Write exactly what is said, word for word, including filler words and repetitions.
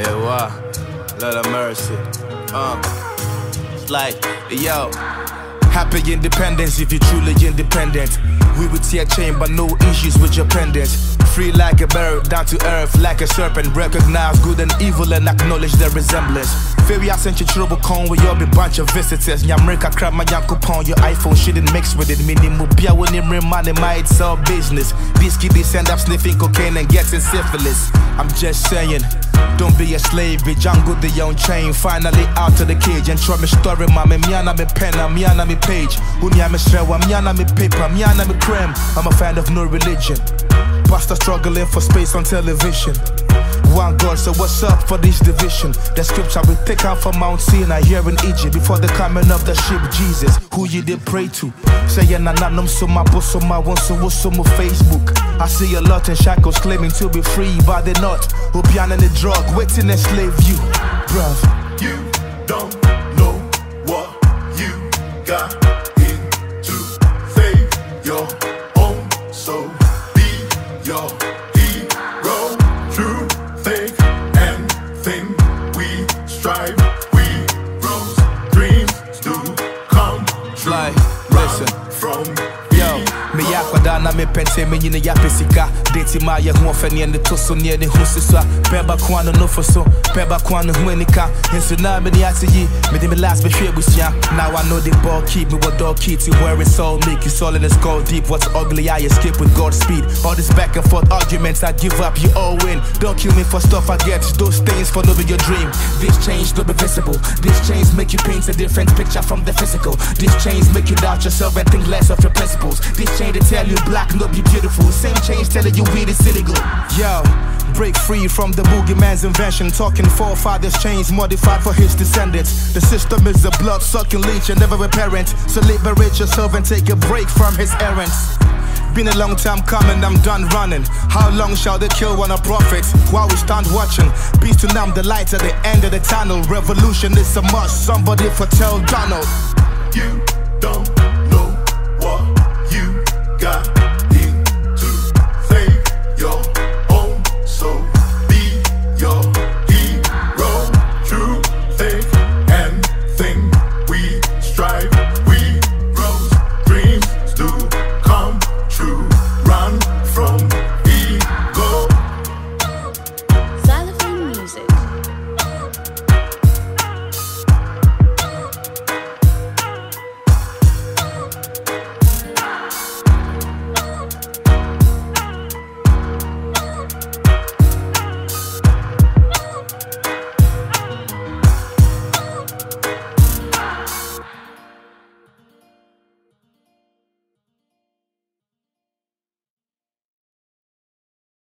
Hey, wow, Lord of mercy. Uh, it's like, yo, happy independence if you're truly independent. We would tear chain, but no issues with your pendants. Free like a bird, down to earth like a serpent. Recognize good and evil and acknowledge their resemblance. Fairy, I sent you trouble con with your big bunch of visitors. Nyamrika crab my yanko pon your iPhone shouldn't mix with it. Minimum bia when him money might sell business. These kiddies end up sniffing cocaine and getting syphilis. I'm just saying, don't be a slave, be jungle the young chain. Finally out of the cage and try me story, mama. Miana me pen, miana me page. Unya me shrewa, miana me paper, miana me creme. I'm a fan of no religion. Pastor struggling for space on television. One God, so what's up for this division? The scripture we take out from Mount Sinai here in Egypt before the coming of the ship Jesus, who you did pray to. Saying na nanum so my boss so my one so what's so my Facebook. I see a lot in shackles claiming to be free, but they're not. Opian and the drug waiting to enslave you, bruv. You don't know what you got into. Save your own soul. Be your hero. True faith and thing we strive. We rose dreams to come true. Like, listen from yo, me yakwada na me pente me nyine ya pesika. Deti ma ye ho afani ne to so ne ne ho siswa. Peba kwano no for so, peba kwano ho anika. Enso na me ni ati yi, me de me last be hwe busia. Now I know the ball keep me what dog keep to where it's all make you all in the skull deep. What's ugly I escape with God's speed. All this back and forth arguments I give up, you all win. Don't kill me for stuff I get, those things for no be your dream. This change no be visible. This change make you paint a different picture from the physical. This change make you doubt yourself and think less of your principles. This change they tell you black no be beautiful. Same change telling you weed is illegal. Yo, break free from the boogeyman's invention. Talking forefathers change modified for his descendants. The system is a blood-sucking leech and never a parent. So liberate yourself and take a break from his errands. Been a long time coming, I'm done running. How long shall they kill one of prophets while we stand watching? Peace to numb the light at the end of the tunnel. Revolution is a must, somebody foretell Donald. You don't